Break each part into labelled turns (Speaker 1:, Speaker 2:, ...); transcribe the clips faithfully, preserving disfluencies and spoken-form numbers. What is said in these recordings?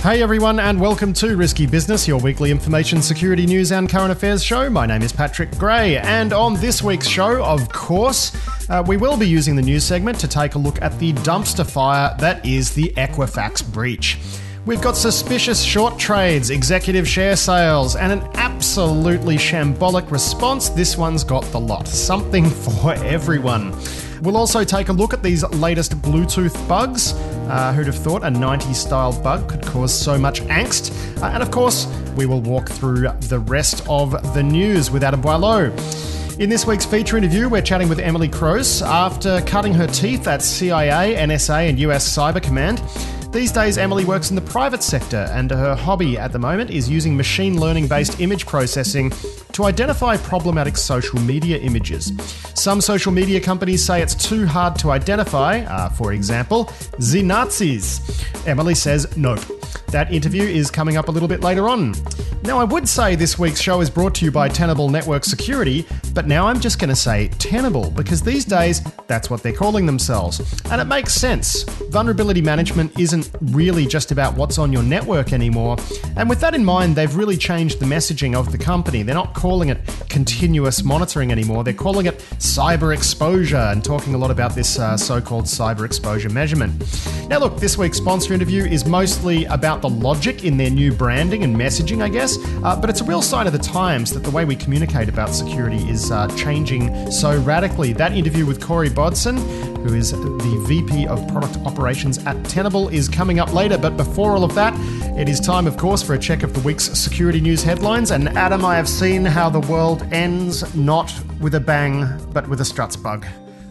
Speaker 1: Hey everyone, and welcome to Risky Business, your weekly information security news and current affairs show. My name is Patrick Gray, and on this week's show, of course, uh, we will be using the news segment to take a look at the dumpster fire that is the Equifax breach. We've got suspicious short trades, executive share sales, and an absolutely shambolic response. This one's got the lot. Something for everyone. We'll also take a look at these latest Bluetooth bugs. Uh, who'd have thought a nineties-style bug could cause so much angst? Uh, and of course, we will walk through the rest of the news with Adam Boileau. In this week's feature interview, we're chatting with Emily Croce. After cutting her teeth at C I A, N S A and U S Cyber Command, these days Emily works in the private sector, and her hobby at the moment is using machine learning-based image processing to identify problematic social media images. Some social media companies say it's too hard to identify, uh, for example, the Nazis. Emily says nope. That interview is coming up a little bit later on. Now, I would say this week's show is brought to you by Tenable Network Security, but now I'm just going to say Tenable, because these days, that's what they're calling themselves. And it makes sense. Vulnerability management isn't really just about what's on your network anymore. And with that in mind, they've really changed the messaging of the company. They're not calling it continuous monitoring anymore. They're calling it cyber exposure and talking a lot about this uh, so-called cyber exposure measurement. Now, look, this week's sponsor interview is mostly about the logic in their new branding and messaging, I guess, uh, but it's a real sign of the times that the way we communicate about security is uh, changing so radically. That interview with Corey Bodson, who is the V P of Product Operations at Tenable, is coming up later. But before all of that, it is time, of course, for a check of the week's security news headlines. And Adam, I have seen how the world ends not with a bang, but with a struts bug.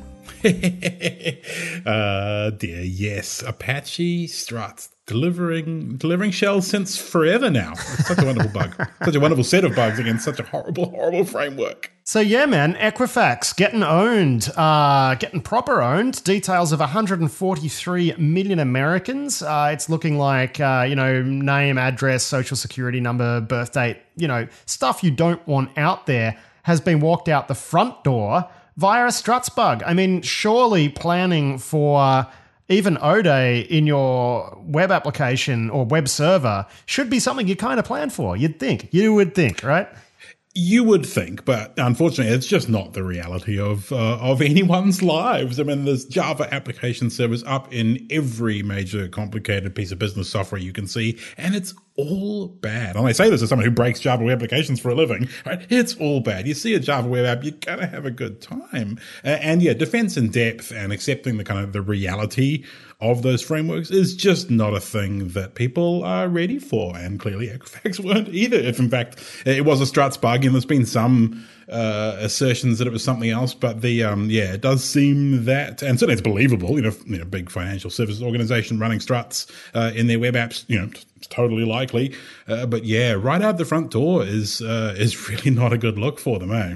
Speaker 2: uh, dear, yes. Apache Struts. Delivering delivering shells since forever now. It's such a wonderful bug. Such a wonderful set of bugs against such a horrible, horrible framework.
Speaker 1: So yeah, man, Equifax getting owned, uh, getting proper owned. Details of one hundred forty-three million Americans. Uh, it's looking like, uh, you know, name, address, social security number, birth date, you know, stuff you don't want out there has been walked out the front door via a struts bug. I mean, surely planning for even O D A in your web application or web server should be something you kind of plan for. You'd think. You would think, right?
Speaker 2: You would think, but unfortunately, it's just not the reality of uh, of anyone's lives. I mean, there's Java application servers up in every major complicated piece of business software you can see, and it's all bad. And I say this as someone who breaks Java web applications for a living, right? It's all bad. You see a Java web app, you're going to have a good time. Uh, and yeah, defense in depth and accepting the kind of the reality of those frameworks is just not a thing that people are ready for. And clearly Equifax weren't either. If in fact it was a struts bug, and there's been some uh, assertions that it was something else, but the, um, yeah, it does seem that, and certainly it's believable, you know, you know, big financial services organization running struts, uh, in their web apps, you know, it's totally likely. Uh, but yeah, right out the front door is, uh, is really not a good look for them, eh?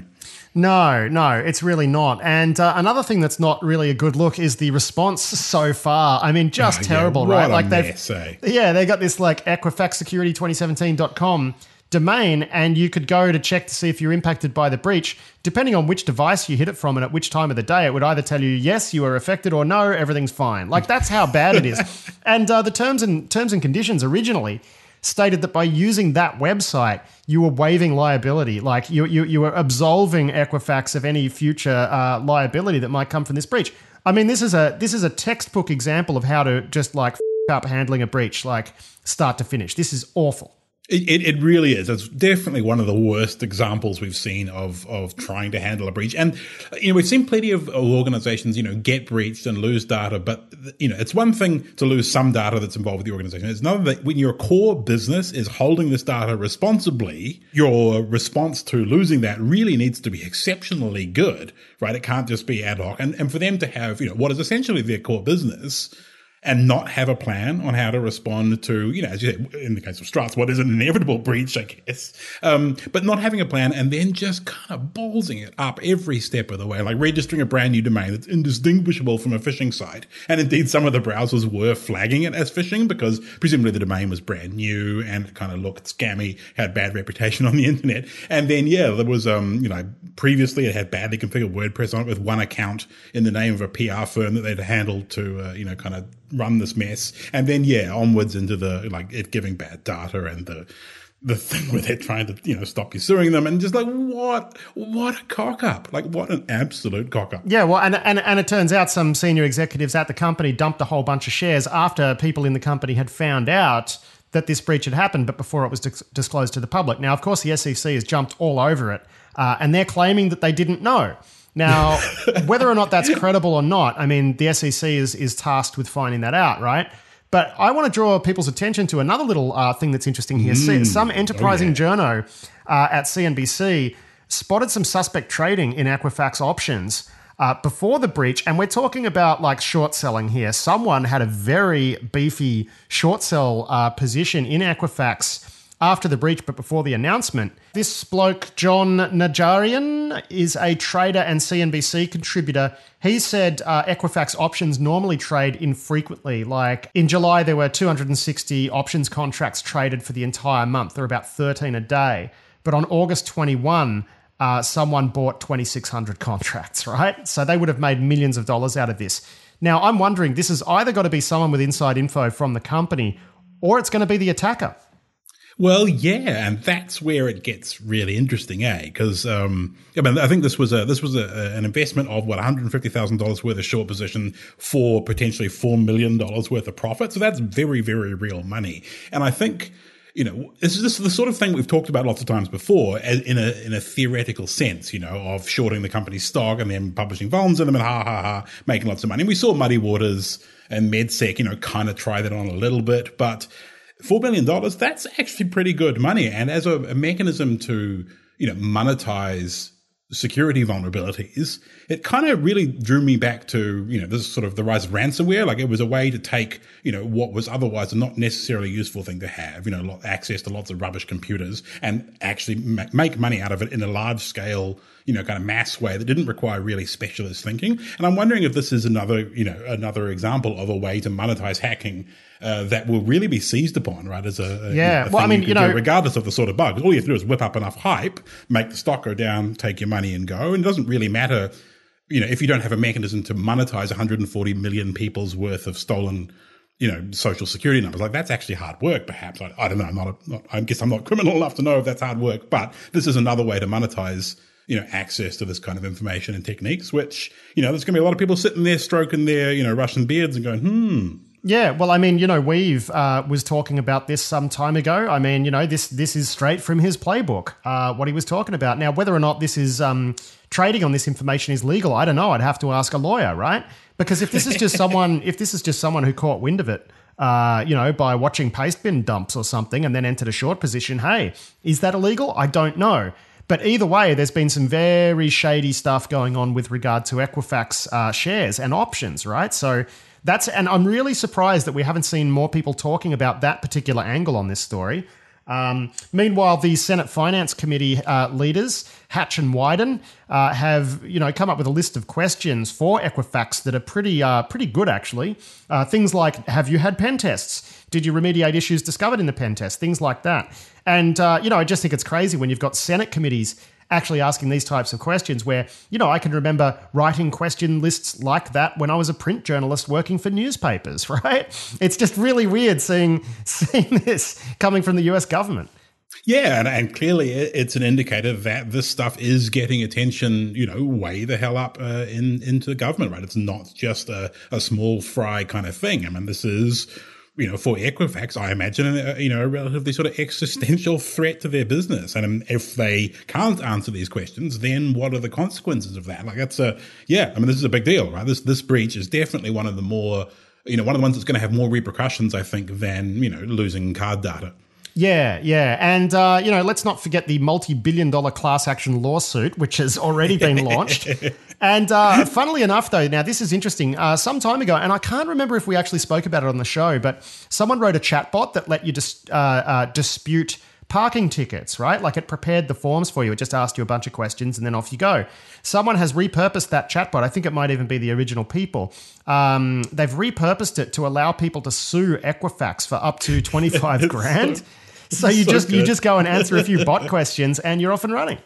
Speaker 1: No, no, it's really not. And uh, another thing that's not really a good look is the response so far. I mean, just
Speaker 2: oh,
Speaker 1: terrible,
Speaker 2: yeah,
Speaker 1: right?
Speaker 2: Like
Speaker 1: they've,
Speaker 2: mess, eh?
Speaker 1: yeah, they got this like Equifax Security twenty seventeen dot com domain, and you could go to check to see if you're impacted by the breach. Depending on which device you hit it from and at which time of the day, it would either tell you, yes, you are affected, or no, everything's fine. Like, that's how bad it is. And uh, the terms and terms and conditions originally stated that by using that website, you were waiving liability. Like, you you, you were absolving Equifax of any future uh, liability that might come from this breach. I mean, this is a this is a textbook example of how to just, like, f*** up handling a breach, like, start to finish. This is awful.
Speaker 2: It, it, it really is. It's definitely one of the worst examples we've seen of of trying to handle a breach. And, you know, we've seen plenty of, of organizations, you know, get breached and lose data. But, you know, it's one thing to lose some data that's involved with the organization. It's another that when your core business is holding this data responsibly, your response to losing that really needs to be exceptionally good, right? It can't just be ad hoc. And, and for them to have, you know, what is essentially their core business and not have a plan on how to respond to, you know, as you said, in the case of struts, what is an inevitable breach, I guess. Um, but not having a plan and then just kind of ballsing it up every step of the way, like registering a brand new domain that's indistinguishable from a phishing site. And indeed, some of the browsers were flagging it as phishing because presumably the domain was brand new and it kind of looked scammy, had bad reputation on the internet. And then, yeah, there was, um, you know, previously it had badly configured WordPress on it with one account in the name of a P R firm that they'd handled to, uh, you know, kind of run this mess. And then, yeah, onwards into the, like, it giving bad data and the, the thing where they're trying to, you know, stop you suing them, and just like, what, what a cock up. Like, what an absolute cock up.
Speaker 1: Yeah, well, and, and, and it turns out some senior executives at the company dumped a whole bunch of shares after people in the company had found out that this breach had happened, but before it was dis- disclosed to the public. Now, of course, the S E C has jumped all over it, uh, and they're claiming that they didn't know. Now, whether or not that's credible or not, I mean, the S E C is is tasked with finding that out, right? But I want to draw people's attention to another little uh, thing that's interesting here. Mm. Some enterprising oh, yeah. journo uh, at C N B C spotted some suspect trading in Equifax options uh, before the breach, and we're talking about like short selling here. Someone had a very beefy short sell uh, position in Equifax after the breach, but before the announcement. This bloke, John Najarian, is a trader and C N B C contributor. He said uh, Equifax options normally trade infrequently. Like in July, there were two hundred sixty options contracts traded for the entire month. There were about thirteen a day. But on August twenty-first, uh, someone bought twenty-six hundred contracts, right? So they would have made millions of dollars out of this. Now, I'm wondering, this has either got to be someone with inside info from the company, or it's going to be the attacker.
Speaker 2: Well, yeah, and that's where it gets really interesting, eh? Because um, I mean, I think this was a this was a, a, an investment of what one hundred fifty thousand dollars worth of short position for potentially four million dollars worth of profit. So that's very, very real money. And I think, you know, this is the sort of thing we've talked about lots of times before, in a in a theoretical sense, you know, of shorting the company's stock and then publishing vulns in them and ha ha ha, making lots of money. And we saw Muddy Waters and MedSec, you know, kind of try that on a little bit, but four million dollars, that's actually pretty good money. And as a, a mechanism to, you know, monetize security vulnerabilities, it kind of really drew me back to, you know, this sort of the rise of ransomware. Like it was a way to take, you know, what was otherwise a not necessarily useful thing to have, you know, access to lots of rubbish computers and actually make money out of it in a large scale, you know, kind of mass way that didn't require really specialist thinking. And I'm wondering if this is another, you know, another example of a way to monetize hacking uh, that will really be seized upon, right? As a, a
Speaker 1: yeah,
Speaker 2: a
Speaker 1: well, I mean, you know,
Speaker 2: regardless of the sort of bugs, all you have to do is whip up enough hype, make the stock go down, take your money and go. And it doesn't really matter, you know, if you don't have a mechanism to monetize one hundred forty million people's worth of stolen, you know, social security numbers. Like that's actually hard work, perhaps. I, I don't know. I'm not, a, not, I guess I'm not criminal enough to know if that's hard work, but this is another way to monetize, you know, access to this kind of information and techniques, which, you know, there's going to be a lot of people sitting there stroking their, you know, Russian beards and going, hmm.
Speaker 1: Yeah, well, I mean, you know, Weave uh, was talking about this some time ago. I mean, you know, this this is straight from his playbook, uh, what he was talking about. Now, whether or not this is um, trading on this information is legal, I don't know. I'd have to ask a lawyer, right? Because if this is just someone, if this is just someone who caught wind of it, uh, you know, by watching paste bin dumps or something and then entered a short position, hey, is that illegal? I don't know. But either way, there's been some very shady stuff going on with regard to Equifax uh, shares and options, right? So that's, and I'm really surprised that we haven't seen more people talking about that particular angle on this story. Um, meanwhile, the Senate Finance Committee uh, leaders, Hatch and Wyden, uh, have you know come up with a list of questions for Equifax that are pretty uh, pretty good, actually. Uh, things like, have you had pen tests? Did you remediate issues discovered in the pen test? Things like that. And uh, you know, I just think it's crazy when you've got Senate committees actually asking these types of questions where, you know, I can remember writing question lists like that when I was a print journalist working for newspapers, right? It's just really weird seeing seeing this coming from the U S government.
Speaker 2: Yeah, and, and clearly it's an indicator that this stuff is getting attention, you know, way the hell up uh, in into the government, right? It's not just a, a small fry kind of thing. I mean, this is, you know, for Equifax, I imagine, a, you know, a relatively sort of existential threat to their business. And if they can't answer these questions, then what are the consequences of that? Like, that's a, yeah, I mean, this is a big deal, right? This, this breach is definitely one of the more, you know, one of the ones that's going to have more repercussions, I think, than, you know, losing card data.
Speaker 1: Yeah, yeah. And, uh, you know, let's not forget the multi-billion dollar class action lawsuit, which has already been launched. And uh, funnily enough, though, now this is interesting. Uh, some time ago, and I can't remember if we actually spoke about it on the show, but someone wrote a chatbot that let you dis- uh, uh, dispute parking tickets, right? Like it prepared the forms for you. It just asked you a bunch of questions and then off you go. Someone has repurposed that chatbot. I think it might even be the original people. Um, they've repurposed it to allow people to sue Equifax for up to twenty-five grand. So you so just good. you just go and answer a few bot questions and you're off and running.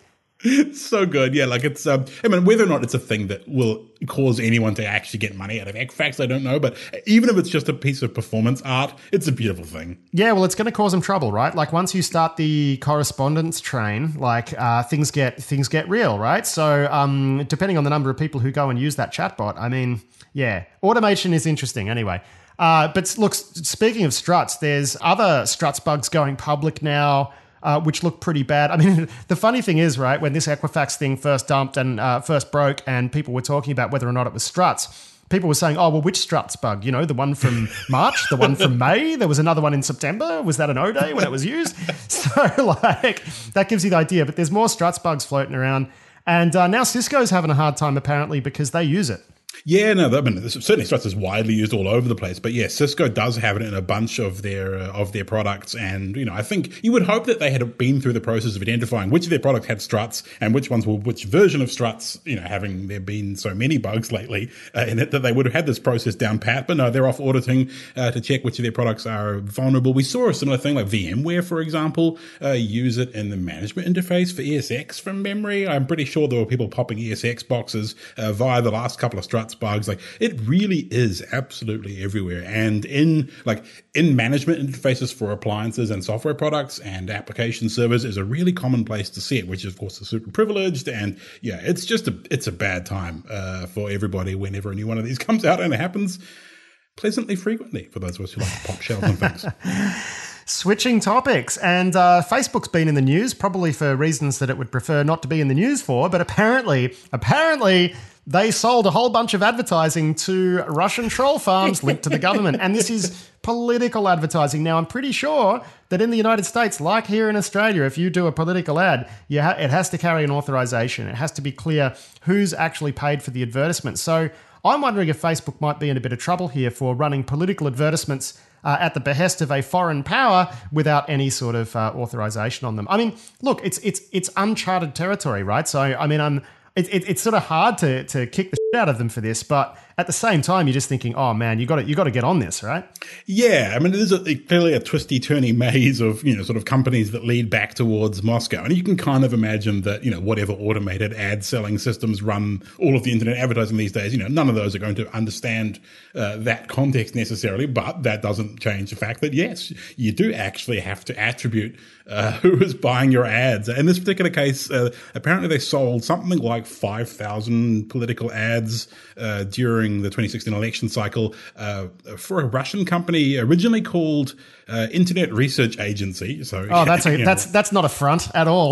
Speaker 2: So good. Yeah, like it's, um, I mean, whether or not it's a thing that will cause anyone to actually get money out of Equifax, I don't know. But even if it's just a piece of performance art, it's a beautiful thing.
Speaker 1: Yeah, well, it's going to cause them trouble, right? Like once you start the correspondence train, like uh, things get things get real, right? So um, depending on the number of people who go and use that chatbot, I mean, yeah, automation is interesting anyway. Uh, but look, speaking of struts, there's other struts bugs going public now, uh, which look pretty bad. I mean, the funny thing is, right, when this Equifax thing first dumped and uh, first broke and people were talking about whether or not it was struts, people were saying, oh, well, which struts bug? You know, the one from March, the one from May, there was another one in September. Was that an O-Day when it was used? So, like, that gives you the idea. But there's more struts bugs floating around. And uh, now Cisco's having a hard time, apparently, because they use it.
Speaker 2: Yeah, no, I mean, certainly Struts is widely used all over the place, but yeah, Cisco does have it in a bunch of their uh, of their products, and you know, I think you would hope that they had been through the process of identifying which of their products had Struts and which ones were which version of Struts. You know, having there been so many bugs lately, uh, in it that they would have had this process down pat. But no, they're off auditing uh, to check which of their products are vulnerable. We saw a similar thing like VMware, for example, uh, use it in the management interface for E S X from memory. I'm pretty sure there were people popping E S X boxes uh, via the last couple of Struts bugs. Like it really is absolutely everywhere. And in like in management interfaces for appliances and software products and application servers is a really common place to see it, which of course is super privileged. And yeah, it's just a, it's a bad time uh, for everybody whenever a new one of these comes out, and it happens pleasantly frequently for those of us who like to pop shells and things.
Speaker 1: Switching topics, and uh, Facebook's been in the news, probably for reasons that it would prefer not to be in the news for, but apparently, apparently they sold a whole bunch of advertising to Russian troll farms linked to the government, and this is political advertising. Now, I'm pretty sure that in the United States, like here in Australia, if you do a political ad, you ha- it has to carry an authorization. It has to be clear who's actually paid for the advertisement. So I'm wondering if Facebook might be in a bit of trouble here for running political advertisements Uh, at the behest of a foreign power without any sort of uh, authorization on them. I mean, look, it's it's it's uncharted territory, right? So, I mean, I'm it, it, it's sort of hard to to kick the shit out of them for this, but at the same time, you're just thinking, oh man, you got to you got to get on this, right?
Speaker 2: Yeah, I mean, it is a, clearly a twisty, turny maze of you know sort of companies that lead back towards Moscow, and you can kind of imagine that you know whatever automated ad selling systems run all of the internet advertising these days, you know, none of those are going to understand uh, that context necessarily, but that doesn't change the fact that yes, you do actually have to attribute uh, who is buying your ads. In this particular case, uh, apparently they sold something like five thousand political ads uh, during the twenty sixteen election cycle uh, for a Russian company originally called uh, Internet Research Agency. So,
Speaker 1: oh, that's a,
Speaker 2: you know,
Speaker 1: that's that's not a front at all.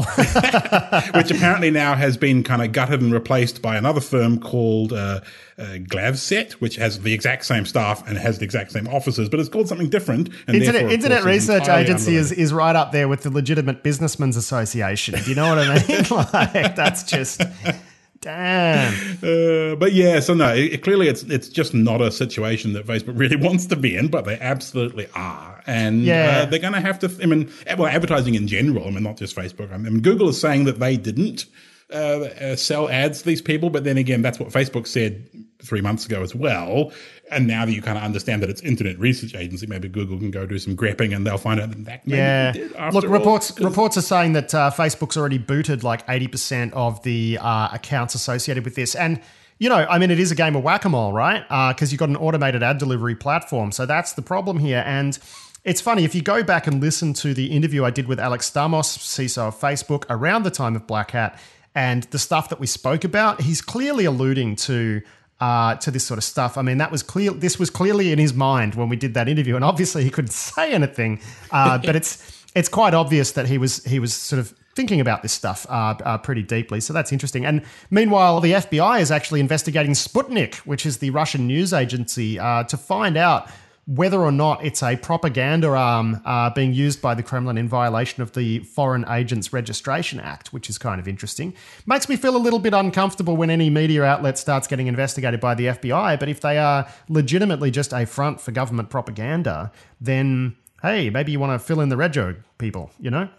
Speaker 2: Which apparently now has been kind of gutted and replaced by another firm called uh, uh, Glavset, which has the exact same staff and has the exact same offices, but it's called something different. And
Speaker 1: Internet, Internet
Speaker 2: course,
Speaker 1: Research Agency is, is right up there with the Legitimate Businessmen's Association. Do you know what I mean? Like, that's just... Damn.
Speaker 2: Uh, but yeah, so no, it, clearly it's it's just not a situation that Facebook really wants to be in, but they absolutely are. And
Speaker 1: yeah.
Speaker 2: uh, they're going to have to, I mean, well, advertising in general, I mean, not just Facebook. I mean, Google is saying that they didn't uh, uh, sell ads to these people, but then again, that's what Facebook said three months ago as well. And now that you kind of understand that it's Internet Research Agency, maybe Google can go do some grepping and they'll find out that that maybe
Speaker 1: yeah.
Speaker 2: did after
Speaker 1: Look, reports
Speaker 2: all,
Speaker 1: reports are saying that uh, Facebook's already booted like eighty percent of the uh, accounts associated with this. And, you know, I mean, it is a game of whack-a-mole, right? Because uh, you've got an automated ad delivery platform. So that's the problem here. And it's funny, if you go back and listen to the interview I did with Alex Stamos, C I S O of Facebook, around the time of Black Hat, and the stuff that we spoke about, he's clearly alluding to uh, to this sort of stuff. I mean, that was clear. This was clearly in his mind when we did that interview, and obviously he couldn't say anything. Uh, but it's it's quite obvious that he was he was sort of thinking about this stuff uh, uh, pretty deeply. So that's interesting. And meanwhile, the F B I is actually investigating Sputnik, which is the Russian news agency, uh, to find out whether or not it's a propaganda arm uh, being used by the Kremlin in violation of the Foreign Agents Registration Act, which is kind of interesting. Makes me feel a little bit uncomfortable when any media outlet starts getting investigated by the F B I, but if they are legitimately just a front for government propaganda, then, hey, maybe you want to fill in the red joke, people, you know?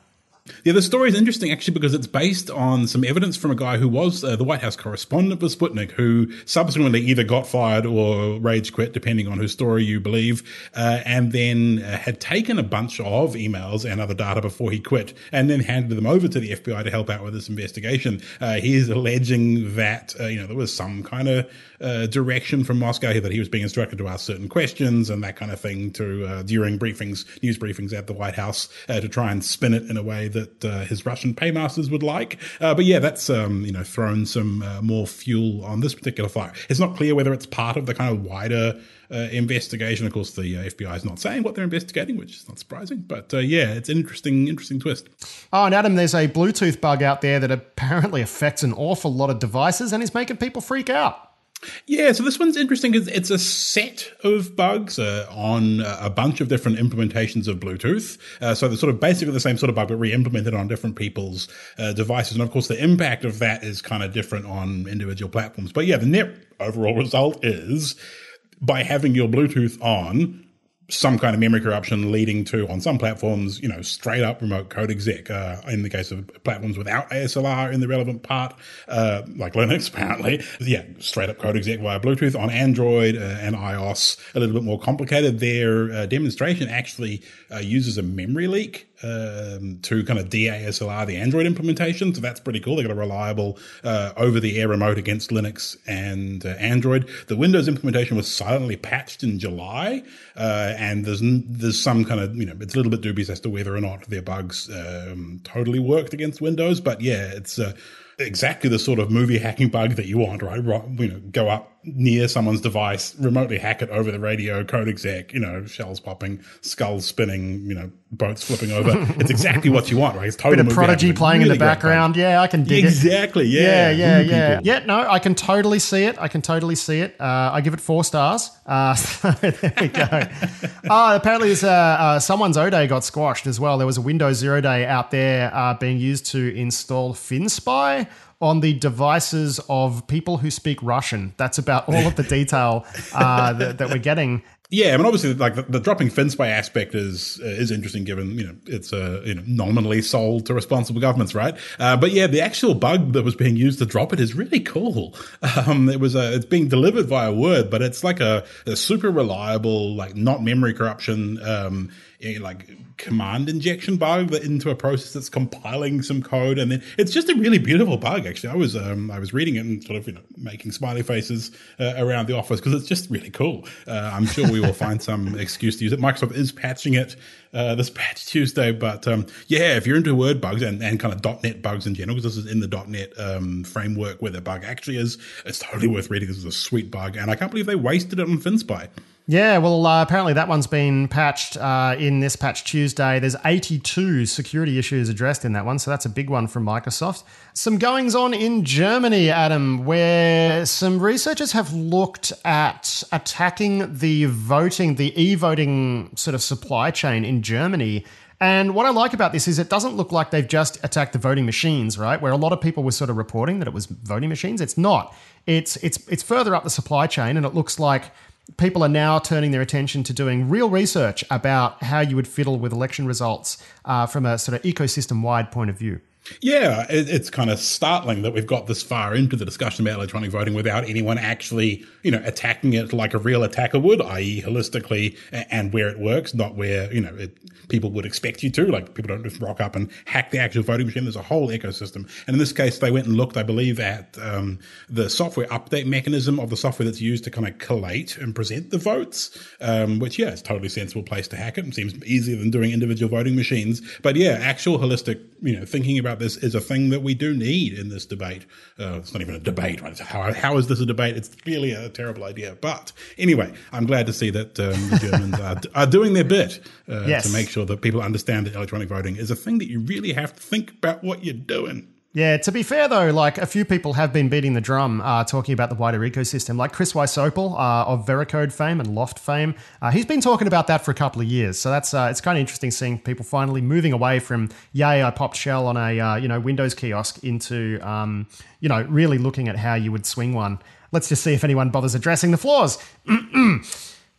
Speaker 2: Yeah, the story is interesting actually because it's based on some evidence from a guy who was uh, the White House correspondent for Sputnik, who subsequently either got fired or rage quit, depending on whose story you believe, uh, and then uh, had taken a bunch of emails and other data before he quit, and then handed them over to the F B I to help out with this investigation. Uh, he is alleging that uh, you know there was some kind of uh, direction from Moscow here that he was being instructed to ask certain questions and that kind of thing to uh, during briefings, news briefings at the White House, uh, to try and spin it in a way that uh, his Russian paymasters would like. Uh, but yeah, that's um, you know thrown some uh, more fuel on this particular fire. It's not clear whether it's part of the kind of wider uh, investigation. Of course, the uh, F B I is not saying what they're investigating, which is not surprising. But uh, yeah, it's an interesting, interesting twist.
Speaker 1: Oh, and Adam, there's a Bluetooth bug out there that apparently affects an awful lot of devices and is making people freak out.
Speaker 2: Yeah, so this one's interesting because it's a set of bugs uh, on a bunch of different implementations of Bluetooth. Uh, so they're sort of basically the same sort of bug, but re-implemented on different people's uh, devices. And of course, the impact of that is kind of different on individual platforms. But yeah, the net overall result is by having your Bluetooth on, some kind of memory corruption leading to, on some platforms, you know, straight up remote code exec. Uh, in the case of platforms without A S L R in the relevant part, uh, like Linux, apparently, yeah, straight up code exec via Bluetooth. On Android uh, and iOS, a little bit more complicated. Their uh, demonstration actually uh, uses a memory leak um, to kind of de-A S L R the Android implementation. So that's pretty cool. They got a reliable uh, over-the-air remote against Linux and uh, Android. The Windows implementation was silently patched in July. Uh, and there's there's some kind of, you know, it's a little bit dubious as to whether or not their bugs um, totally worked against Windows. But yeah, it's uh, exactly the sort of movie hacking bug that you want, right? You know, go up near someone's device, remotely hack it over the radio, code exec, you know, shells popping, skulls spinning, you know, boats flipping over. It's exactly what you want, right? It's totally
Speaker 1: bit of Prodigy playing really in the background. Yeah, I can dig
Speaker 2: exactly,
Speaker 1: it.
Speaker 2: Exactly, yeah.
Speaker 1: Yeah, yeah, really yeah. Cool. Yeah, no, I can totally see it. I can totally see it. Uh, I give it four stars. Uh, so there we go. uh, apparently, there's, uh, uh, someone's O-Day got squashed as well. There was a Windows Zero Day out there uh, being used to install FinSpy on the devices of people who speak Russian. That's about all of the detail uh, that, that we're getting.
Speaker 2: Yeah, I mean, obviously, like the, the dropping FinSpy aspect is uh, is interesting, given you know it's uh, you know nominally sold to responsible governments, right? Uh, but yeah, the actual bug that was being used to drop it is really cool. Um, it was a, it's being delivered via Word, but it's like a, a super reliable, like not memory corruption, um, like command injection bug that into a process that's compiling some code, and then it's just a really beautiful bug. Actually, I was um, I was reading it and sort of you know making smiley faces uh, around the office because it's just really cool. Uh, I'm sure we will find some excuse to use it. Microsoft is patching it uh, this patch Tuesday, but um, yeah, if you're into Word bugs and, and kind of .NET bugs in general, because this is in the .NET um, framework where the bug actually is, it's totally worth reading. This is a sweet bug, and I can't believe they wasted it on FinSpy.
Speaker 1: Yeah, well, uh, apparently that one's been patched uh, in this patch Tuesday. There's eighty-two security issues addressed in that one, so that's a big one from Microsoft. Some goings on in Germany, Adam, where some researchers have looked at attacking the voting, the e-voting sort of supply chain in Germany. And what I like about this is it doesn't look like they've just attacked the voting machines, right? Where a lot of people were sort of reporting that it was voting machines. It's not. It's it's it's further up the supply chain, and it looks like people are now turning their attention to doing real research about how you would fiddle with election results uh, from a sort of ecosystem-wide point of view.
Speaker 2: Yeah, it, it's kind of startling that we've got this far into the discussion about electronic voting without anyone actually, you know, attacking it like a real attacker would, that is holistically and where it works, not where, you know, it, people would expect you to. Like, people don't just rock up and hack the actual voting machine. There's a whole ecosystem. And in this case, they went and looked, I believe, at um, the software update mechanism of the software that's used to kind of collate and present the votes, um, which, yeah, it's a totally sensible place to hack it. It seems easier than doing individual voting machines. But, yeah, actual holistic, you know, thinking about this is a thing that we do need in this debate. Uh, it's not even a debate, right? It's how, how is this a debate? It's really a terrible idea. But anyway, I'm glad to see that um, the Germans are, are doing their bit uh,
Speaker 1: yes.
Speaker 2: to make sure that people understand that electronic voting is a thing that you really have to think about what you're doing.
Speaker 1: Yeah, to be fair, though, like a few people have been beating the drum uh, talking about the wider ecosystem, like Chris Wysopal uh, of Veracode fame and Loft fame. Uh, he's been talking about that for a couple of years. So that's uh, it's kind of interesting seeing people finally moving away from, yay, I popped shell on a uh, you know Windows kiosk into, um, you know, really looking at how you would swing one. Let's just see if anyone bothers addressing the flaws.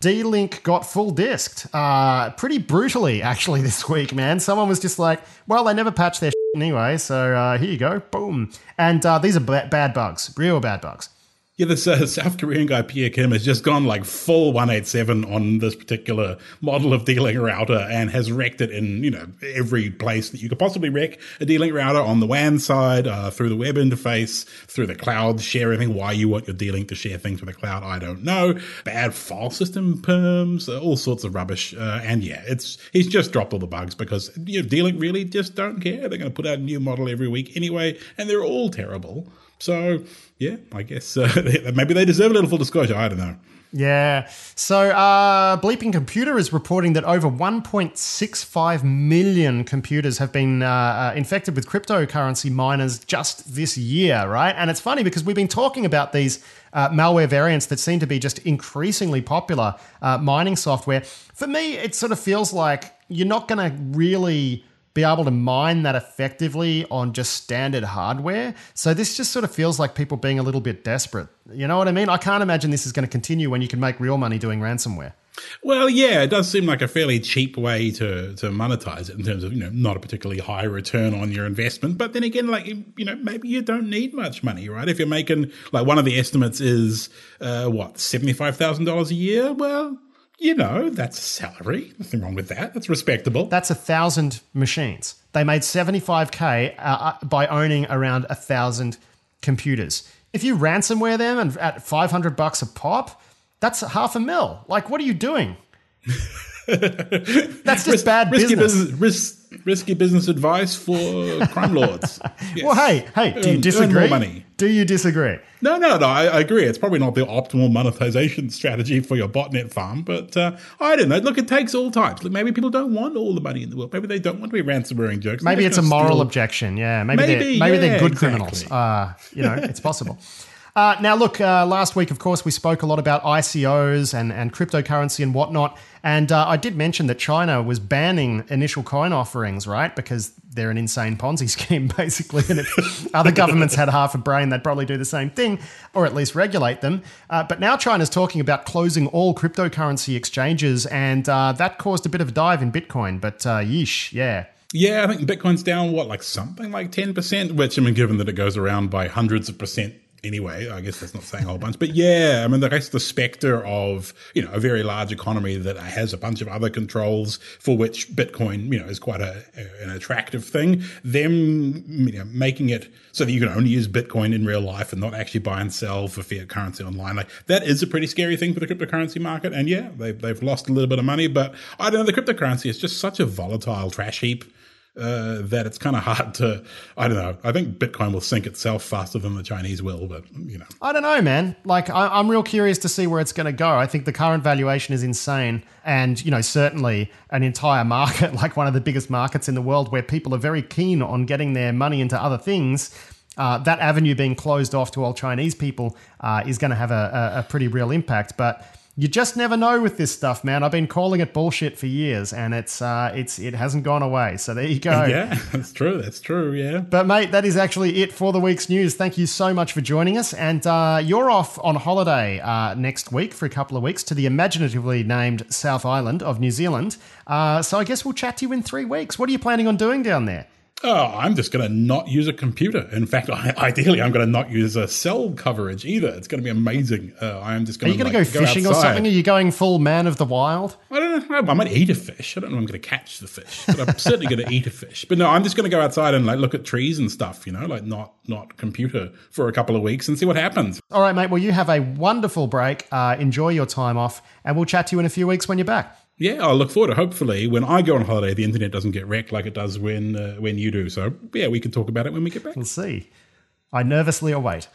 Speaker 1: D-Link got full disked. Uh, pretty brutally, actually, this week, man. Someone was just like, well, they never patched their shit anyway, so uh, here you go. Boom. And uh, these are ba- bad bugs. Real bad bugs.
Speaker 2: Yeah, this uh, South Korean guy, Pierre Kim, has just gone like full one eighty-seven on this particular model of D-Link router and has wrecked it in, you know, every place that you could possibly wreck a D-Link router, on the W A N side, uh, through the web interface, through the cloud, share everything. Why you want your D-Link to share things with the cloud, I don't know. Bad file system perms, uh, all sorts of rubbish. Uh, and yeah, it's he's just dropped all the bugs because, you know, D-Link really just don't care. They're going to put out a new model every week anyway, and they're all terrible. So, yeah, I guess uh, maybe they deserve a little full disclosure. I don't know.
Speaker 1: Yeah. So uh, Bleeping Computer is reporting that over one point six five million computers have been uh, uh, infected with cryptocurrency miners just this year, right? And it's funny because we've been talking about these uh, malware variants that seem to be just increasingly popular uh, mining software. For me, it sort of feels like you're not going to really be able to mine that effectively on just standard hardware. So this just sort of feels like people being a little bit desperate. You know what I mean? I can't imagine this is going to continue when you can make real money doing ransomware.
Speaker 2: Well, yeah, it does seem like a fairly cheap way to, to monetize it in terms of, you know, not a particularly high return on your investment. But then again, like, you know, maybe you don't need much money, right? If you're making, like, one of the estimates is, uh, what, seventy-five thousand dollars a year? Well, you know, that's a salary. Nothing wrong with that. That's respectable.
Speaker 1: That's a thousand machines. They made seventy-five K uh, by owning around a thousand computers. If you ransomware them and at five hundred bucks a pop, that's half a mil. Like, what are you doing? That's just Ris- bad
Speaker 2: risky
Speaker 1: business.
Speaker 2: business ris- risky business advice for crime lords. Yes.
Speaker 1: Well, hey, hey, do you
Speaker 2: earn,
Speaker 1: disagree?
Speaker 2: earn more money.
Speaker 1: Do you disagree?
Speaker 2: No, no, no, I, I agree. It's probably not the optimal monetization strategy for your botnet farm, but uh, I don't know. Look, it takes all types. Look, maybe people don't want all the money in the world. Maybe they don't want to be ransomwareing jokes.
Speaker 1: Maybe it's a moral steal. objection. Yeah, maybe, maybe they're, maybe
Speaker 2: yeah,
Speaker 1: they're good
Speaker 2: exactly.
Speaker 1: criminals. Uh, you know, it's possible. Uh, now, look, uh, last week, of course, we spoke a lot about I C Os and, and cryptocurrency and whatnot. And uh, I did mention that China was banning initial coin offerings, right? Because they're an insane Ponzi scheme, basically. And if other governments had half a brain, they'd probably do the same thing, or at least regulate them. Uh, but now China's talking about closing all cryptocurrency exchanges, and uh, that caused a bit of a dive in Bitcoin. But uh, yeesh, yeah.
Speaker 2: Yeah, I think Bitcoin's down, what, like something like ten percent, which, I mean, given that it goes around by hundreds of percent anyway, I guess that's not saying a whole bunch. But yeah, I mean, the rest of the specter of, you know, a very large economy that has a bunch of other controls for which Bitcoin, you know, is quite a, an attractive thing. Them, you know, making it so that you can only use Bitcoin in real life and not actually buy and sell for fiat currency online. Like, that is a pretty scary thing for the cryptocurrency market. And yeah, they've, they've lost a little bit of money, but I don't know, the cryptocurrency is just such a volatile trash heap. Uh, that it's kind of hard to, I don't know. I think Bitcoin will sink itself faster than the Chinese will, but, you know. I
Speaker 1: don't know, man. Like, I, I'm real curious to see where it's going to go. I think the current valuation is insane. And, you know, certainly an entire market, like one of the biggest markets in the world where people are very keen on getting their money into other things, uh, that avenue being closed off to all Chinese people uh, is going to have a, a, a pretty real impact. But you just never know with this stuff, man. I've been calling it bullshit for years, and it's uh, it's it hasn't gone away. So there you go.
Speaker 2: Yeah, that's true. That's true. Yeah.
Speaker 1: But mate, that is actually it for the week's news. Thank you so much for joining us, and uh, you're off on holiday uh, next week for a couple of weeks to the imaginatively named South Island of New Zealand. Uh, so I guess we'll chat to you in three weeks. What are you planning on doing down there?
Speaker 2: Oh, I'm just going to not use a computer. In fact, I, ideally, I'm going to not use a cell coverage either. It's going to be amazing. Uh, I'm just going
Speaker 1: to. Are you going
Speaker 2: like,
Speaker 1: to go fishing
Speaker 2: go
Speaker 1: or something? Are you going full man of the wild?
Speaker 2: I don't know. I might eat a fish. I don't know if I'm going to catch the fish, but I'm certainly going to eat a fish. But no, I'm just going to go outside and like look at trees and stuff. You know, like not not computer for a couple of weeks and see what happens.
Speaker 1: All right, mate. Well, you have a wonderful break. Uh, enjoy your time off, and we'll chat to you in a few weeks when you're back.
Speaker 2: Yeah, I'll look forward to, hopefully, when I go on holiday, the internet doesn't get wrecked like it does when uh, when you do. So, yeah, we can talk about it when we get back.
Speaker 1: We'll see. I nervously await.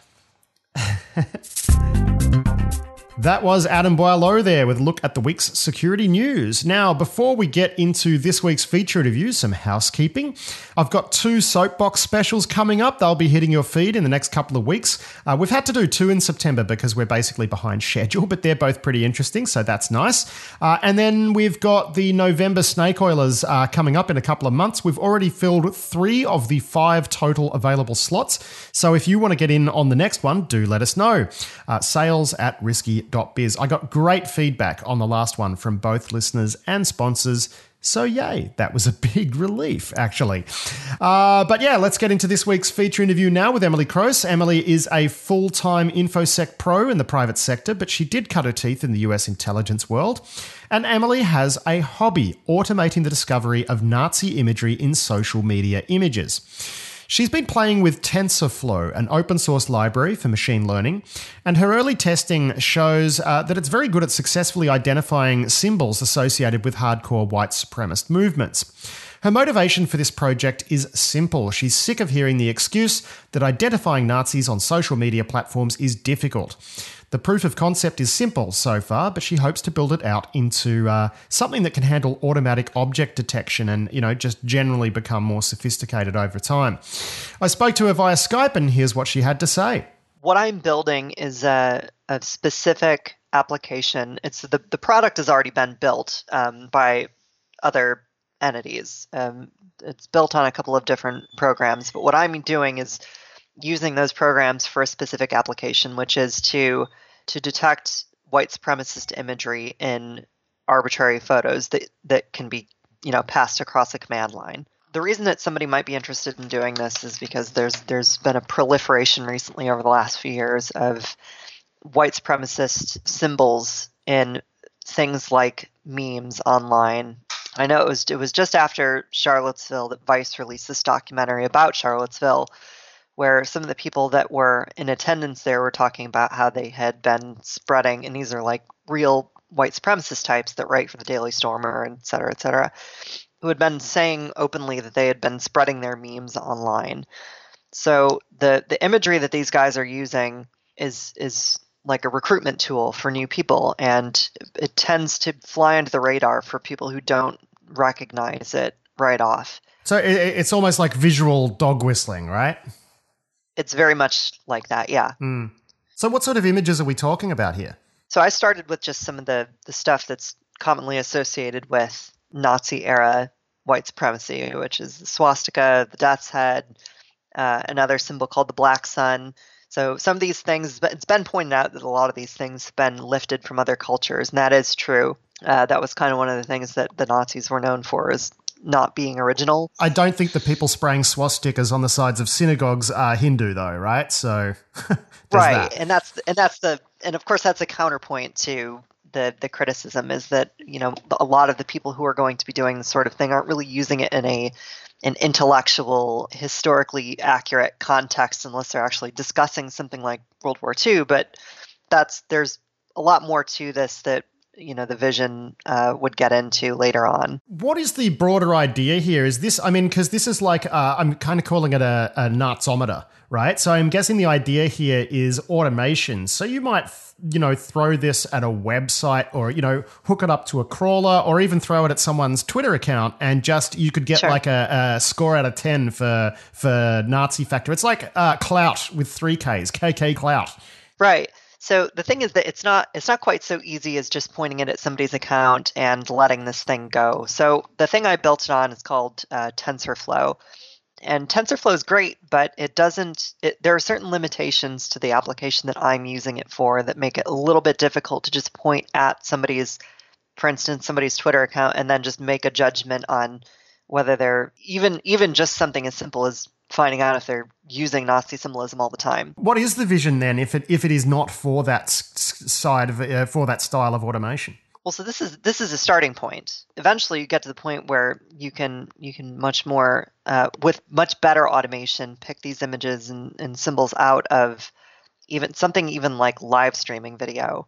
Speaker 1: That was Adam Boileau there with a look at the week's security news. Now, before we get into this week's feature review, some housekeeping. I've got two Soapbox specials coming up. They'll be hitting your feed in the next couple of weeks. Uh, we've had to do two in September because we're basically behind schedule, but they're both pretty interesting, so that's nice. Uh, and then we've got the November Snake Oilers uh, coming up in a couple of months. We've already filled three of the five total available slots. So if you want to get in on the next one, do let us know. Uh, sales at risky dot biz. I got great feedback on the last one from both listeners and sponsors. So yay, that was a big relief, actually. Uh, but yeah, let's get into this week's feature interview now with Emily Kroes. Emily is a full-time InfoSec pro in the private sector, but she did cut her teeth in the U S intelligence world. And Emily has a hobby, automating the discovery of Nazi imagery in social media images. She's been playing with TensorFlow, an open source library for machine learning, and her early testing shows uh, that it's very good at successfully identifying symbols associated with hardcore white supremacist movements. Her motivation for this project is simple. She's sick of hearing the excuse that identifying Nazis on social media platforms is difficult. The proof of concept is simple so far, but she hopes to build it out into uh, something that can handle automatic object detection and, you know, just generally become more sophisticated over time. I spoke to her via Skype, and here's what she had to say.
Speaker 3: What I'm building is a, a specific application. It's the, the product has already been built um, by other entities. Um, it's built on a couple of different programs, but what I'm doing is using those programs for a specific application, which is to to detect white supremacist imagery in arbitrary photos that, that can be, you know, passed across a command line. The reason that somebody might be interested in doing this is because there's there's been a proliferation recently over the last few years of white supremacist symbols in things like memes online. I know it was it was just after Charlottesville that Vice released this documentary about Charlottesville, where some of the people that were in attendance there were talking about how they had been spreading, and these are like real white supremacist types that write for the Daily Stormer, et cetera, et cetera, who had been saying openly that they had been spreading their memes online. So the the imagery that these guys are using is is like a recruitment tool for new people, and it tends to fly under the radar for people who don't recognize it right off.
Speaker 1: So it's almost like visual dog whistling, right?
Speaker 3: It's very much like that, yeah.
Speaker 1: Mm. So what sort of images are we talking about here?
Speaker 3: So I started with just some of the, the stuff that's commonly associated with Nazi-era white supremacy, which is the swastika, the death's head, uh, another symbol called the black sun. So some of these things, it's been pointed out that a lot of these things have been lifted from other cultures, and that is true. Uh, that was kind of one of the things that the Nazis were known for, is not being original.
Speaker 1: I don't think the people spraying swastikas on the sides of synagogues are Hindu, though, right? So,
Speaker 3: right,
Speaker 1: that.
Speaker 3: and that's and that's the and of course that's a counterpoint to the the criticism, is that, you know, a lot of the people who are going to be doing this sort of thing aren't really using it in a an intellectual, historically accurate context, unless they're actually discussing something like World War Two. But that's there's a lot more to this that, you know, the vision uh, would get into later on.
Speaker 1: What is the broader idea here? Is this, I mean, because this is like, uh, I'm kind of calling it a, a Nazometer, right? So I'm guessing the idea here is automation. So you might, you know, throw this at a website, or, you know, hook it up to a crawler, or even throw it at someone's Twitter account, and just, you could get sure. like a, a score out of ten for, for Nazi factor. It's like uh, Clout with three Ks, K K Clout.
Speaker 3: Right. So the thing is that it's not it's not quite so easy as just pointing it at somebody's account and letting this thing go. So the thing I built it on is called uh, TensorFlow. And TensorFlow is great, but it doesn't it, there are certain limitations to the application that I'm using it for that make it a little bit difficult to just point at somebody's, for instance, somebody's Twitter account and then just make a judgment on whether they're even even just something as simple as finding out if they're using Nazi symbolism all the time.
Speaker 1: What is the vision then, if it if it is not for that side of uh, for that style of automation?
Speaker 3: Well, so this is this is a starting point. Eventually, you get to the point where you can you can much more uh, with much better automation pick these images and, and symbols out of even something even like live streaming video.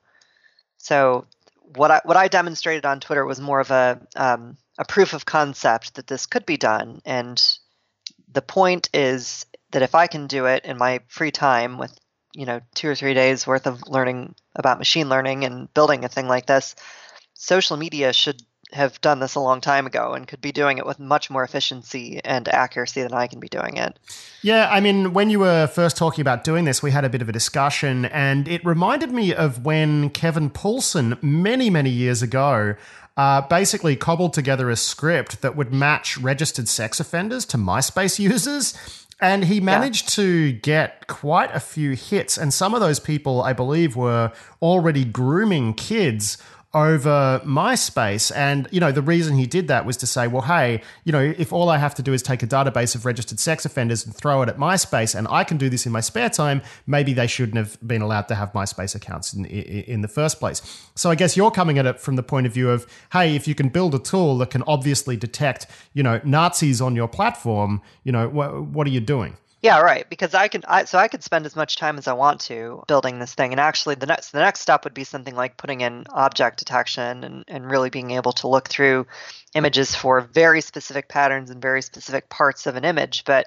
Speaker 3: So what I what I demonstrated on Twitter was more of a um, a proof of concept that this could be done. And the point is that if I can do it in my free time with, you know, two or three days worth of learning about machine learning and building a thing like this, social media should have done this a long time ago and could be doing it with much more efficiency and accuracy than I can be doing it.
Speaker 1: Yeah, I mean, when you were first talking about doing this, we had a bit of a discussion, and it reminded me of when Kevin Poulsen, many, many years ago, uh, basically cobbled together a script that would match registered sex offenders to MySpace users. And he managed yeah. to get quite a few hits. And some of those people, I believe, were already grooming kids over MySpace. And, you know, the reason he did that was to say, well, hey, you know, if all I have to do is take a database of registered sex offenders and throw it at MySpace and I can do this in my spare time, maybe they shouldn't have been allowed to have MySpace accounts in, in, in the first place. So I guess you're coming at it from the point of view of, hey, if you can build a tool that can obviously detect, you know, Nazis on your platform, you know, wh- what are you doing?
Speaker 3: Yeah, right. Because I could, I, so I could spend as much time as I want to building this thing, and actually, the next, the next step would be something like putting in object detection and, and really being able to look through images for very specific patterns and very specific parts of an image. But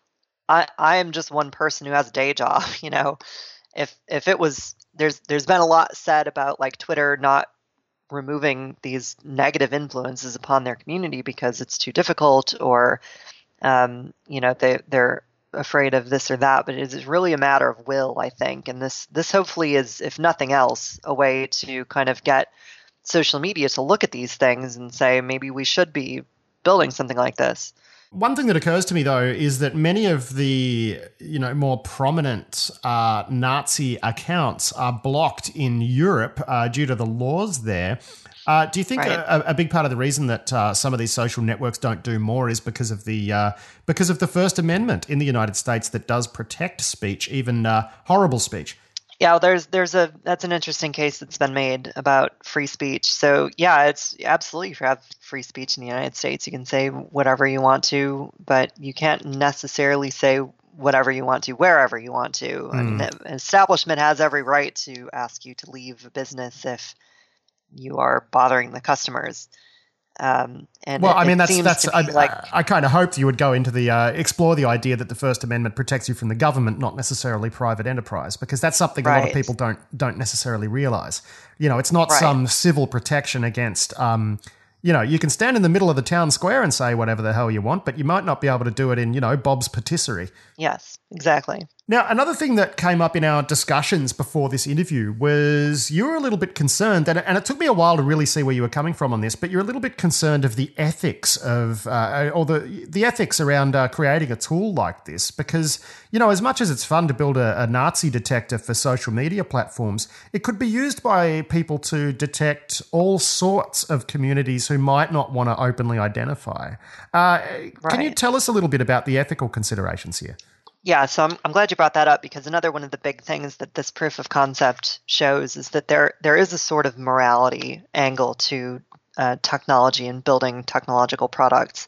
Speaker 3: I, I am just one person who has a day job. You know, if if it was, there's there's been a lot said about like Twitter not removing these negative influences upon their community because it's too difficult, or um, you know, they they're afraid of this or that, but it is really a matter of will, I think. And this this hopefully is, if nothing else, a way to kind of get social media to look at these things and say, maybe we should be building something like this.
Speaker 1: One thing that occurs to me, though, is that many of the, you know, more prominent uh, Nazi accounts are blocked in Europe uh, due to the laws there. Uh, do you think right. a, a big part of the reason that uh, some of these social networks don't do more is because of the uh, because of the First Amendment in the United States that does protect speech, even uh, horrible speech?
Speaker 3: Yeah, well, there's there's a that's an interesting case that's been made about free speech. So yeah, it's absolutely, if you have free speech in the United States, you can say whatever you want to, but you can't necessarily say whatever you want to wherever you want to. Mm. I mean, an establishment has every right to ask you to leave a business if you are bothering the customers. Um, and
Speaker 1: well,
Speaker 3: it,
Speaker 1: I mean,
Speaker 3: it
Speaker 1: that's that's. I,
Speaker 3: like,
Speaker 1: I, I kind of hoped you would go into the uh, explore the idea that the First Amendment protects you from the government, not necessarily private enterprise, because that's something right. a lot of people don't don't necessarily realize. You know, it's not right. some civil protection against. Um, you know, you can stand in the middle of the town square and say whatever the hell you want, but you might not be able to do it in, you know, Bob's Patisserie.
Speaker 3: Yes, exactly.
Speaker 1: Now, another thing that came up in our discussions before this interview was you were a little bit concerned, and, and it took me a while to really see where you were coming from on this, but you're a little bit concerned of the ethics of, uh, or the the ethics around uh, creating a tool like this, because, you know, as much as it's fun to build a, a Nazi detector for social media platforms, it could be used by people to detect all sorts of communities who might not want to openly identify. Uh, right. Can you tell us a little bit about the ethical considerations here?
Speaker 3: Yeah, so I'm, I'm glad you brought that up, because another one of the big things that this proof of concept shows is that there there is a sort of morality angle to uh, technology and building technological products.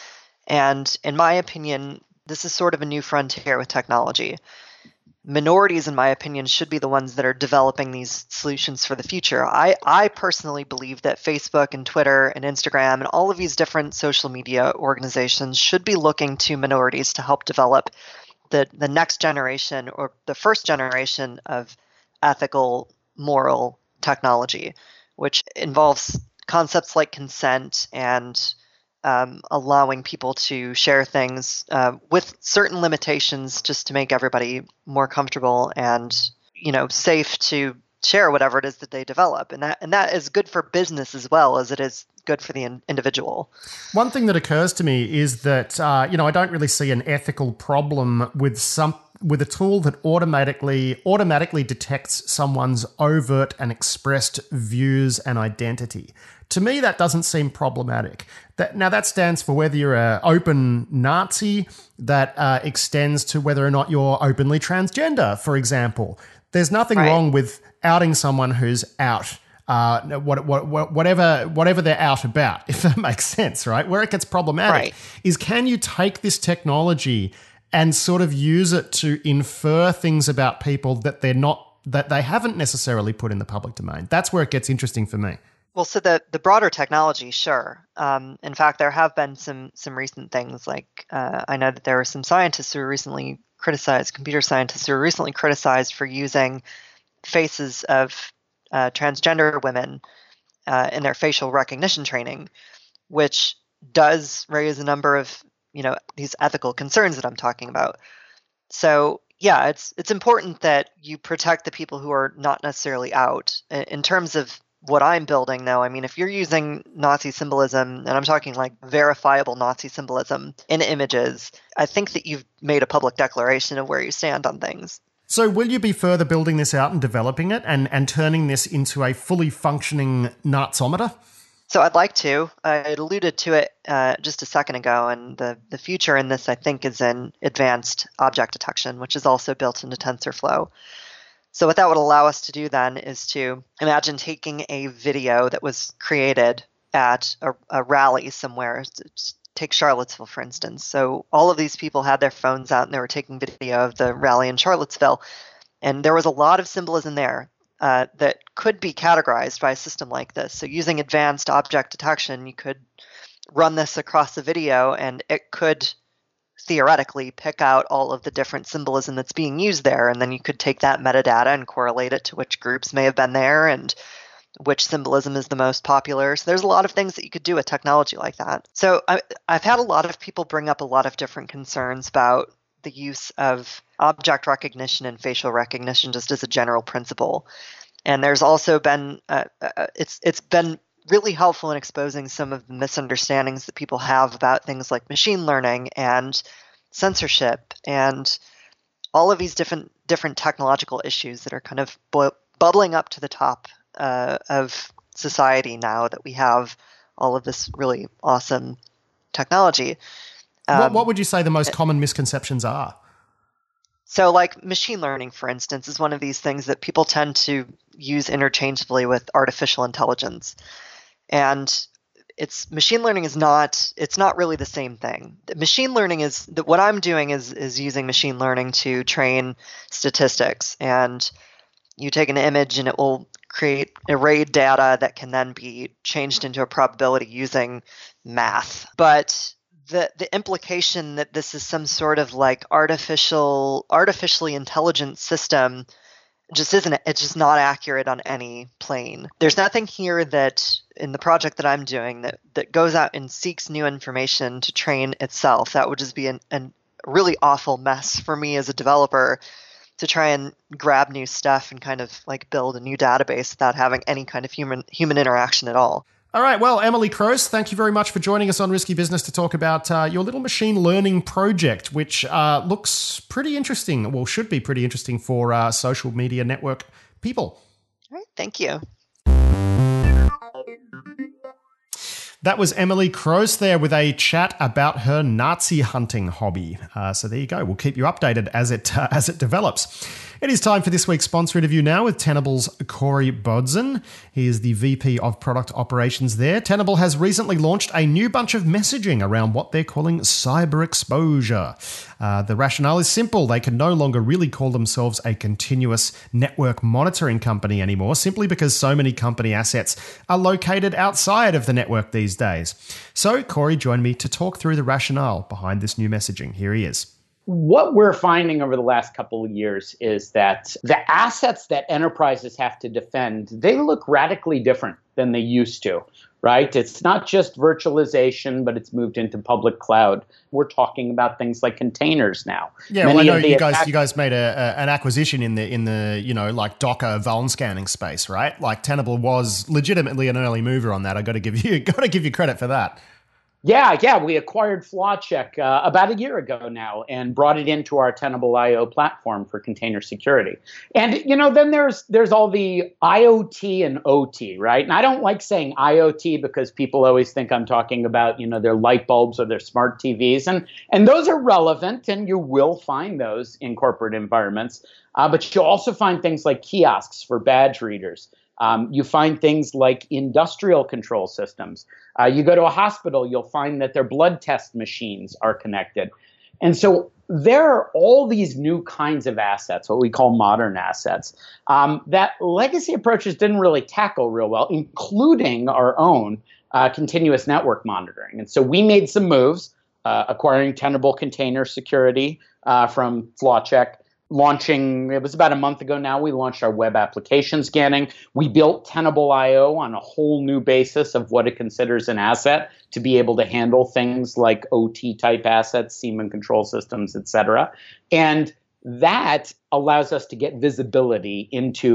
Speaker 3: And in my opinion, this is sort of a new frontier with technology. Minorities, in my opinion, should be the ones that are developing these solutions for the future. I, I personally believe that Facebook and Twitter and Instagram and all of these different social media organizations should be looking to minorities to help develop the the next generation, or the first generation, of ethical, moral technology, which involves concepts like consent and um, allowing people to share things uh, with certain limitations, just to make everybody more comfortable and, you know, safe to share whatever it is that they develop. And that and that is good for business as well as it is good for the in- individual.
Speaker 1: One thing that occurs to me is that, uh, you know, I don't really see an ethical problem with some with a tool that automatically automatically detects someone's overt and expressed views and identity. To me, that doesn't seem problematic. That, now, that stands for whether you're an open Nazi, that uh, extends to whether or not you're openly transgender, for example. There's nothing
Speaker 3: right.
Speaker 1: wrong with outing someone who's out. Uh, what, what, what, whatever, whatever they're out about, if that makes sense, right? Where it gets problematic
Speaker 3: right.
Speaker 1: is, can you take this technology and sort of use it to infer things about people that they're not, that they haven't necessarily put in the public domain? That's where it gets interesting for me.
Speaker 3: Well, so the the broader technology, sure. Um, in fact, there have been some some recent things, like uh, I know that there were some scientists who were recently criticized, computer scientists who were recently criticized for using faces of Uh, transgender women uh, in their facial recognition training, which does raise a number of, you know, these ethical concerns that I'm talking about. So yeah, it's it's important that you protect the people who are not necessarily out. In terms of what I'm building, though, I mean, if you're using Nazi symbolism, and I'm talking like verifiable Nazi symbolism in images, I think that you've made a public declaration of where you stand on things.
Speaker 1: So will you be further building this out and developing it and, and turning this into a fully functioning Nazometer?
Speaker 3: So I'd like to. I alluded to it uh, just a second ago, and the, the future in this, I think, is in advanced object detection, which is also built into TensorFlow. So what that would allow us to do then is to imagine taking a video that was created at a, a rally somewhere. Take Charlottesville, for instance. So all of these people had their phones out and they were taking video of the rally in Charlottesville. And there was a lot of symbolism there uh, that could be categorized by a system like this. So using advanced object detection, you could run this across the video and it could theoretically pick out all of the different symbolism that's being used there. And then you could take that metadata and correlate it to which groups may have been there and which symbolism is the most popular. So there's a lot of things that you could do with technology like that. So I, I've had a lot of people bring up a lot of different concerns about the use of object recognition and facial recognition just as a general principle. And there's also been, uh, uh, it's it's been really helpful in exposing some of the misunderstandings that people have about things like machine learning and censorship and all of these different different technological issues that are kind of bu- bubbling up to the top uh, of society now that we have all of this really awesome technology. Um,
Speaker 1: what, what would you say the most common misconceptions are?
Speaker 3: So like machine learning, for instance, is one of these things that people tend to use interchangeably with artificial intelligence. And it's machine learning is not it's not really the same thing. Machine learning is what I'm doing is is using machine learning to train statistics, and you take an image and it will create arrayed data that can then be changed into a probability using math. But the the implication that this is some sort of like artificial artificially intelligent system just isn't, it's just not accurate on any plane. There's nothing here that in the project that I'm doing that, that goes out and seeks new information to train itself. That would just be an, an really awful mess for me as a developer to try and grab new stuff and kind of like build a new database without having any kind of human human interaction at all.
Speaker 1: All right, well, Emily Croce, thank you very much for joining us on Risky Business to talk about uh, your little machine learning project, which uh, looks pretty interesting, well, should be pretty interesting for uh, social media network people.
Speaker 3: All right, thank you.
Speaker 1: That was Emily Croce there with a chat about her Nazi hunting hobby. Uh, so there you go. We'll keep you updated as it uh, as it develops. It is time for this week's sponsor interview now with Tenable's Corey Bodzin. He is the V P of Product Operations there. Tenable has recently launched a new bunch of messaging around what they're calling cyber exposure. Uh, the rationale is simple. They can no longer really call themselves a continuous network monitoring company anymore, simply because so many company assets are located outside of the network these days. So Corey joined me to talk through the rationale behind this new messaging. Here he is.
Speaker 4: What we're finding over the last couple of years is that the assets that enterprises have to defend, they look radically different than they used to, right? It's not just virtualization, but it's moved into public cloud. We're talking about things like containers now.
Speaker 1: Yeah, well, I know you guys you guys made a, a, an acquisition in the in the you know like Docker vuln scanning space, right? Like Tenable was legitimately an early mover on that. I got to give you got to give you credit for that.
Speaker 4: Yeah, yeah, we acquired FlawCheck uh, about a year ago now and brought it into our Tenable dot I O platform for container security. And, you know, then there's there's all the IoT and O T, right? And I don't like saying IoT because people always think I'm talking about, you know, their light bulbs or their smart T Vs. And, and those are relevant, and you will find those in corporate environments. Uh, but you'll also find things like kiosks for badge readers. Um, you find things like industrial control systems. Uh, you go to a hospital, you'll find that their blood test machines are connected. And so there are all these new kinds of assets, what we call modern assets, um, that legacy approaches didn't really tackle real well, including our own uh, continuous network monitoring. And so we made some moves, uh, acquiring Tenable Container Security uh, from FlawCheck. Launching, it was about a month ago now, we launched our web application scanning. We built Tenable dot I O on a whole new basis of what it considers an asset to be able to handle things like O T-type assets, Siemens control systems, et cetera. And that allows us to get visibility into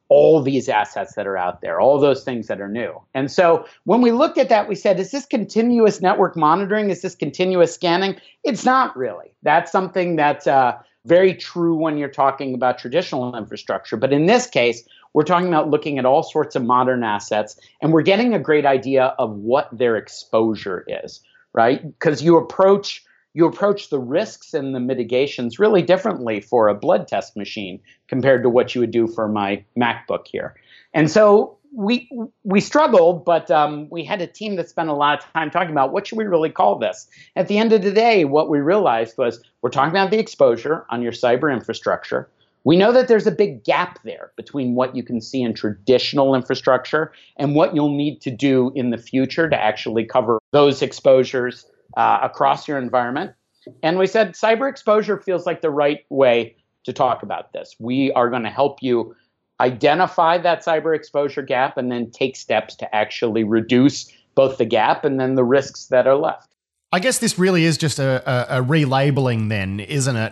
Speaker 4: all these assets that are out there, all those things that are new. And so when we looked at that, we said, is this continuous network monitoring? Is this continuous scanning? It's not really. That's something that's uh, very true when you're talking about traditional infrastructure. But in this case, we're talking about looking at all sorts of modern assets, and we're getting a great idea of what their exposure is, right? Because you approach you approach the risks and the mitigations really differently for a blood test machine compared to what you would do for my MacBook here. And so we we struggled, but um, we had a team that spent a lot of time talking about what should we really call this. At the end of the day, what we realized was we're talking about the exposure on your cyber infrastructure. We know that there's a big gap there between what you can see in traditional infrastructure and what you'll need to do in the future to actually cover those exposures uh, across your environment. And we said cyber exposure feels like the right way to talk about this. We are going to help you identify that cyber exposure gap and then take steps to actually reduce both the gap and then the risks that are left.
Speaker 1: I guess this really is just a, a, a relabeling then, isn't it,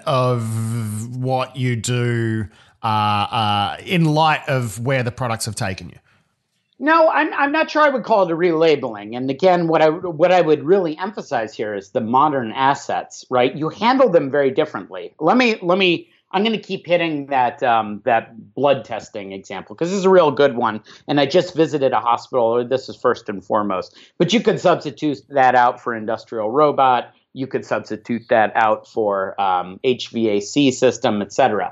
Speaker 1: of what you do uh, uh, in light of where the products have taken you?
Speaker 4: No, I'm I'm not sure I would call it a relabeling. And again, what I what I would really emphasize here is the modern assets, right? You handle them very differently. Let me let me. I'm going to keep hitting that um, that blood testing example because this is a real good one. And I just visited a hospital. This is first and foremost. But you could substitute that out for industrial robot. You could substitute that out for um, H V A C system, et cetera.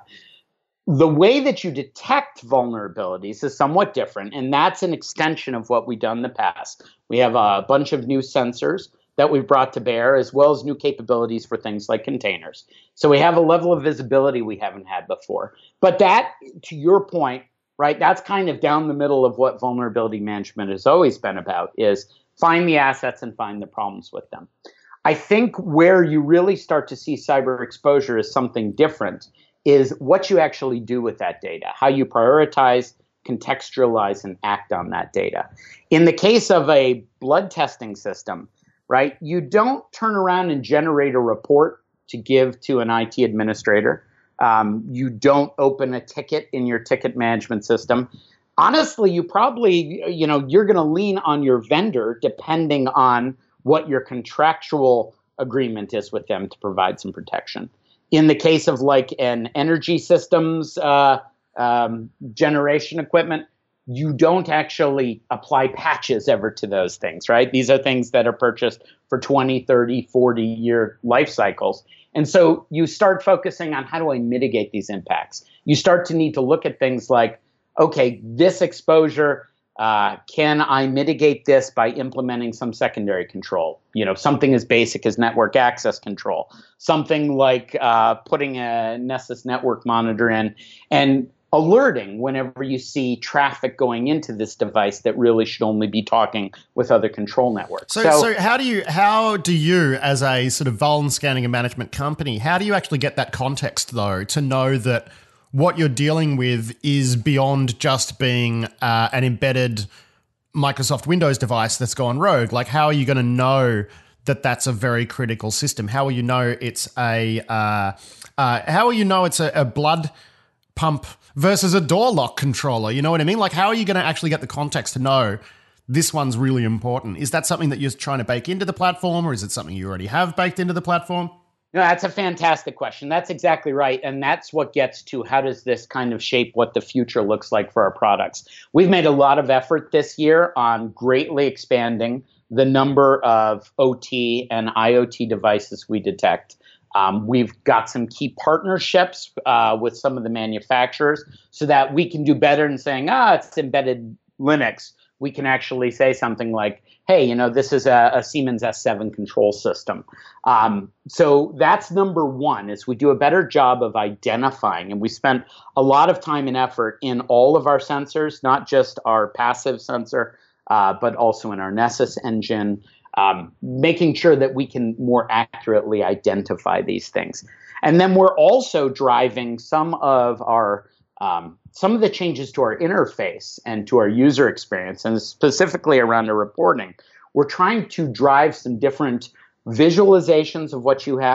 Speaker 4: The way that you detect vulnerabilities is somewhat different, and that's an extension of what we've done in the past. We have a bunch of new sensors that we've brought to bear, as well as new capabilities for things like containers. So we have a level of visibility we haven't had before. But that, to your point, right, that's kind of down the middle of what vulnerability management has always been about, is find the assets and find the problems with them. I think where you really start to see cyber exposure is something different, is what you actually do with that data, how you prioritize, contextualize, and act on that data. In the case of a blood testing system, right, you don't turn around and generate a report to give to an I T administrator. Um, you don't open a ticket in your ticket management system. Honestly, you probably, you know, you're going to lean on your vendor depending on what your contractual agreement is with them to provide some protection. In the case of like an energy systems uh, um, generation equipment, you don't actually apply patches ever to those things, right? These are things that are purchased for twenty, thirty, forty year life cycles. And so you start focusing on how do I mitigate these impacts? You start to need to look at things like, okay, this exposure, uh, can I mitigate this by implementing some secondary control? You know, something as basic as network access control, something like uh, putting a Nessus network monitor in and alerting whenever you see traffic going into this device that really should only be talking with other control networks.
Speaker 1: So, so, so how do you, how do you, as a sort of vuln scanning and management company, how do you actually get that context though to know that what you're dealing with is beyond just being uh, an embedded Microsoft Windows device that's gone rogue? Like, how are you going to know that that's a very critical system? How will you know it's a? Uh, uh, how will you know it's a, a blood pump versus a door lock controller? You know what I mean? Like, how are you going to actually get the context to know this one's really important? Is that something that you're trying to bake into the platform, or is it something you already have baked into the platform?
Speaker 4: No, that's a fantastic question. That's exactly right. And that's what gets to how does this kind of shape what the future looks like for our products. We've made a lot of effort this year on greatly expanding the number of O T and I O T devices we detect. Um, we've got some key partnerships uh, with some of the manufacturers so that we can do better than saying, ah, it's embedded Linux. We can actually say something like, hey, you know, this is a, a Siemens S seven control system. Um, so that's number one, is we do a better job of identifying. And we spent a lot of time and effort in all of our sensors, not just our passive sensor, uh, but also in our Nessus engine, um, making sure that we can more accurately identify these things. And then we're also driving some of our um, some of the changes to our interface and to our user experience, and specifically around the reporting. We're trying to drive some different visualizations of what you have,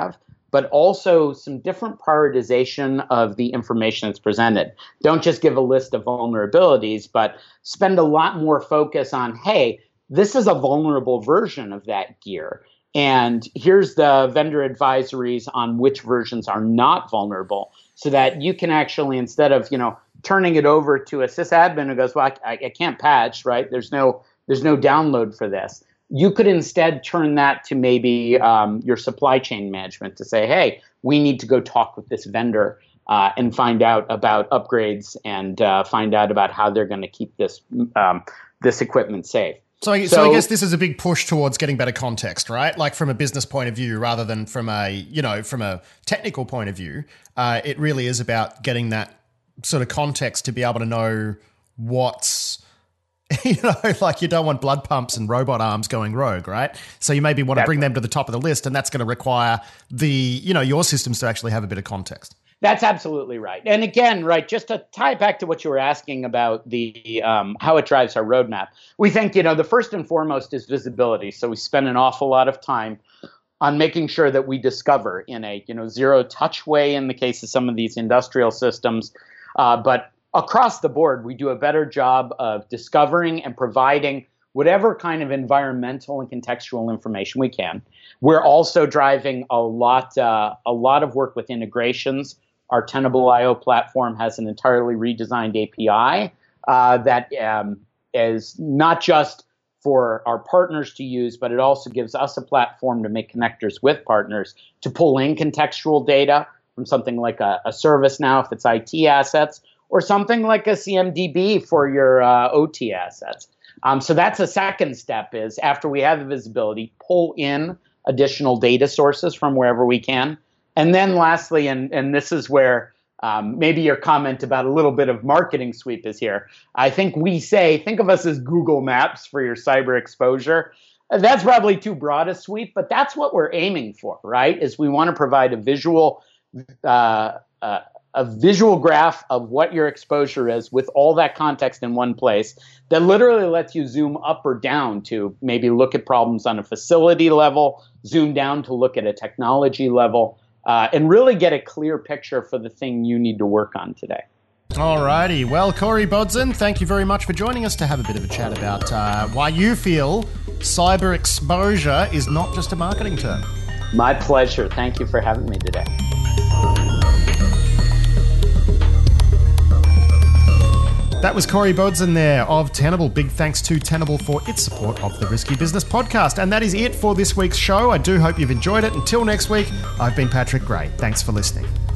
Speaker 4: but also some different prioritization of the information that's presented. Don't just give a list of vulnerabilities, but spend a lot more focus on, hey, this is a vulnerable version of that gear. And here's the vendor advisories on which versions are not vulnerable, so that you can actually, instead of, you know, turning it over to a sysadmin who goes, well, I, I can't patch, right? There's no, there's no download for this. You could instead turn that to maybe um, your supply chain management to say, hey, we need to go talk with this vendor uh, and find out about upgrades and uh, find out about how they're going to keep this um, this equipment safe.
Speaker 1: So, I,
Speaker 4: so,
Speaker 1: so I guess this is a big push towards getting better context, right? Like from a business point of view, rather than from a, you know, from a technical point of view, uh, it really is about getting that sort of context to be able to know what's, you know, like you don't want blood pumps and robot arms going rogue, right? So you maybe want to bring them to the top of the list, and that's going to require the, you know, your systems to actually have a bit of context.
Speaker 4: That's absolutely right. And again, right, just to tie it back to what you were asking about the um, how it drives our roadmap, we think, you know, the first and foremost is visibility. So we spend an awful lot of time on making sure that we discover in a, you know, zero touch way in the case of some of these industrial systems. Uh, but across the board, we do a better job of discovering and providing whatever kind of environmental and contextual information we can. We're also driving a lot, uh, a lot of work with integrations. Our Tenable dot I O platform has an entirely redesigned A P I uh, that um, is not just for our partners to use, but it also gives us a platform to make connectors with partners to pull in contextual data from something like a, a ServiceNow if it's I T assets, or something like a C M D B for your uh, O T assets. Um, so that's a second step, is after we have the visibility, pull in additional data sources from wherever we can. And then lastly, and, and this is where um, maybe your comment about a little bit of marketing sweep is here. I think we say, think of us as Google Maps for your cyber exposure. That's probably too broad a sweep, but that's what we're aiming for, right? Is we want to provide a visual uh, uh, a visual graph of what your exposure is with all that context in one place that literally lets you zoom up or down to maybe look at problems on a facility level, zoom down to look at a technology level, uh, and really get a clear picture for the thing you need to work on today.
Speaker 1: Alrighty. Well, Corey Bodson, thank you very much for joining us to have a bit of a chat about uh, why you feel cyber exposure is not just a marketing term.
Speaker 4: My pleasure. Thank you for having me today.
Speaker 1: That was Corey Bodson there of Tenable. Big thanks to Tenable for its support of the Risky Business podcast. And that is it for this week's show. I do hope you've enjoyed it. Until next week, I've been Patrick Gray. Thanks for listening.